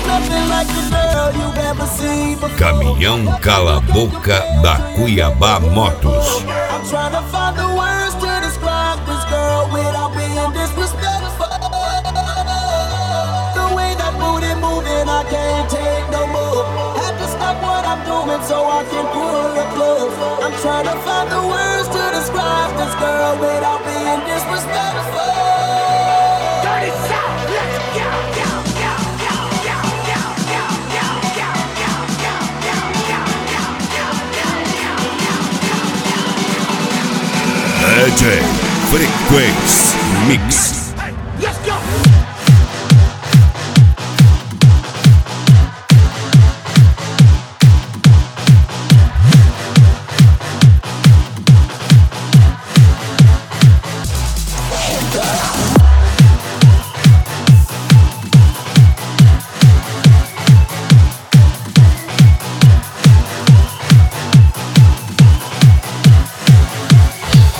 Caminhão Cala Boca da Cuiabá Motos. So I can pull it close. I'm trying to find the words to describe this girl without being disrespectful. Dirty South, let's go, go, go, go, go, go, go, go, go, go, go, go, go, go, go, go, go, go. DJ Frequência Mix.